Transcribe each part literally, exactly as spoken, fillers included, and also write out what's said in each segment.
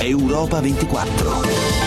Europa ventiquattro.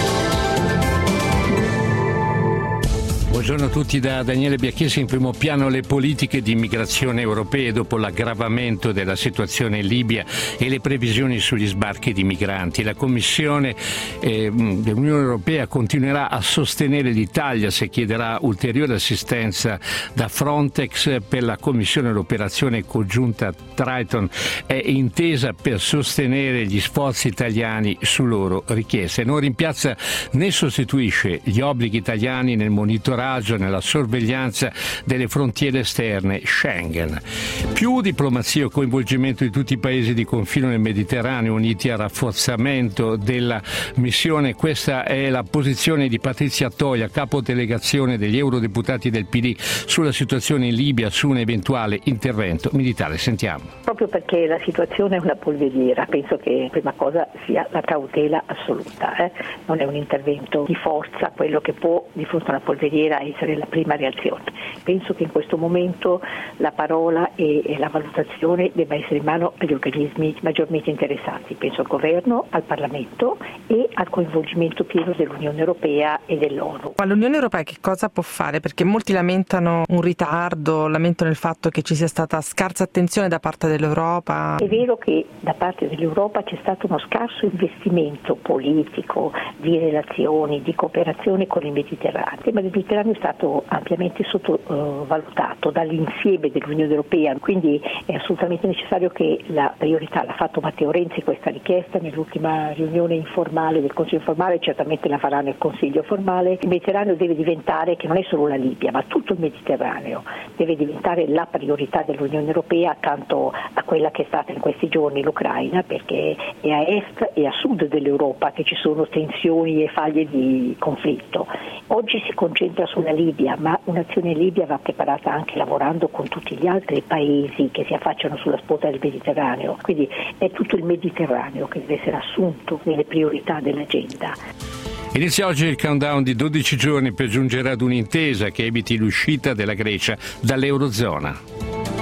Buongiorno a tutti da Daniele Biacchesi. In primo piano le politiche di immigrazione europee dopo l'aggravamento della situazione in Libia e le previsioni sugli sbarchi di migranti. La Commissione eh, dell'Unione Europea continuerà a sostenere l'Italia se chiederà ulteriore assistenza da Frontex. Per la Commissione l'operazione congiunta Triton è intesa per sostenere gli sforzi italiani su loro richieste. Non rimpiazza né sostituisce gli obblighi italiani nel monitoraggio, nella sorveglianza delle frontiere esterne Schengen. Più diplomazia e coinvolgimento di tutti i paesi di confine nel Mediterraneo uniti al rafforzamento della missione. Questa è la posizione di Patrizia Toia, capo delegazione degli eurodeputati del P D sulla situazione in Libia, su un eventuale intervento militare. Sentiamo. Proprio perché la situazione è una polveriera, penso che prima cosa sia la cautela assoluta, eh? Non è un intervento di forza quello che può di fronte a una polveriera essere la prima reazione. Penso che in questo momento la parola e, e la valutazione debba essere in mano agli organismi maggiormente interessati. Penso al governo, al Parlamento e al coinvolgimento pieno dell'Unione Europea e dell'ONU. Ma l'Unione Europea che cosa può fare? Perché molti lamentano un ritardo, lamentano il fatto che ci sia stata scarsa attenzione da parte dell'Europa. È vero che da parte dell'Europa c'è stato uno scarso investimento politico, di relazioni, di cooperazione con il Mediterraneo. Il Mediterraneo è stato ampiamente sottovalutato dall'insieme dell'Unione Europea, quindi è assolutamente necessario che la priorità, l'ha fatto Matteo Renzi questa richiesta nell'ultima riunione informale del Consiglio informale, certamente la farà nel Consiglio formale. Il Mediterraneo deve diventare, che non è solo la Libia, ma tutto il Mediterraneo, deve diventare la priorità dell'Unione Europea accanto a quella che è stata in questi giorni l'Ucraina, perché è a est e a sud dell'Europa che ci sono tensioni e faglie di conflitto. Oggi si concentra sulla Libia, ma un'azione in Libia va preparata anche lavorando con tutti gli altri paesi che si affacciano sulla sponda del Mediterraneo. Quindi è tutto il Mediterraneo che deve essere assunto nelle priorità dell'agenda. Inizia oggi il countdown di dodici giorni per giungere ad un'intesa che eviti l'uscita della Grecia dall'Eurozona.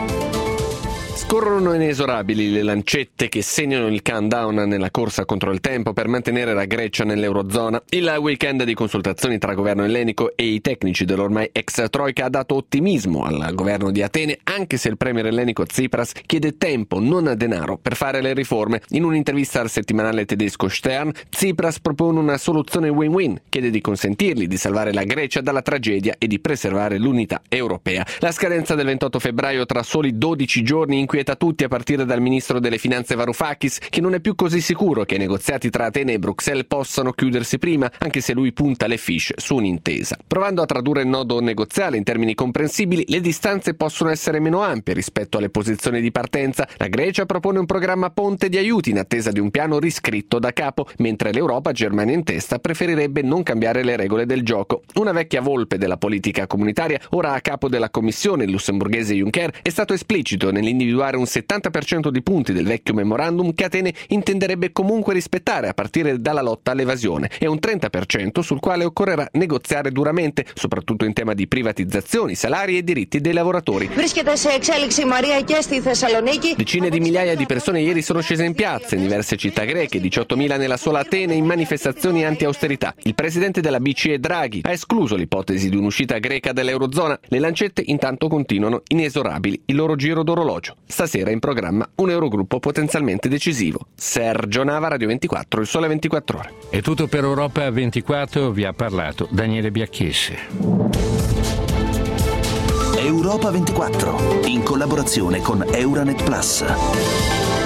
Scorrono inesorabili le lancette che segnano il countdown nella corsa contro il tempo per mantenere la Grecia nell'Eurozona. Il weekend di consultazioni tra governo ellenico e i tecnici dell'ormai ex Troika ha dato ottimismo al governo di Atene, anche se il premier ellenico Tsipras chiede tempo, non denaro, per fare le riforme. In un'intervista al settimanale tedesco Stern, Tsipras propone una soluzione win-win, chiede di consentirgli di salvare la Grecia dalla tragedia e di preservare l'unità europea. La scadenza del ventotto febbraio tra soli dodici giorni inquieta tutti, a partire dal ministro delle finanze Varoufakis, che non è più così sicuro che i negoziati tra Atene e Bruxelles possano chiudersi prima, anche se lui punta le fiche su un'intesa. Provando a tradurre il nodo negoziale in termini comprensibili, le distanze possono essere meno ampie rispetto alle posizioni di partenza. La Grecia propone un programma ponte di aiuti in attesa di un piano riscritto da capo, mentre l'Europa, Germania in testa, preferirebbe non cambiare le regole del gioco. Una vecchia volpe della politica comunitaria, ora a capo della Commissione, il lussemburghese Juncker, è stato esplicito nell'individuare un settanta per cento di punti del vecchio memorandum che Atene intenderebbe comunque rispettare, a partire dalla lotta all'evasione, e un trenta per cento sul quale occorrerà negoziare duramente, soprattutto in tema di privatizzazioni, salari e diritti dei lavoratori. Decine di migliaia di persone ieri sono scese in piazza in diverse città greche, diciottomila nella sola Atene, in manifestazioni anti-austerità. Il presidente della B C E Draghi ha escluso l'ipotesi di un'uscita greca dall'Eurozona. Le lancette intanto continuano inesorabili il loro giro d'orologio. Stasera in programma un Eurogruppo potenzialmente decisivo. Sergio Nava, Radio ventiquattro, il Sole ventiquattro Ore. È tutto per Europa ventiquattro, vi ha parlato Daniele Biacchesi. Europa ventiquattro, in collaborazione con Euranet Plus.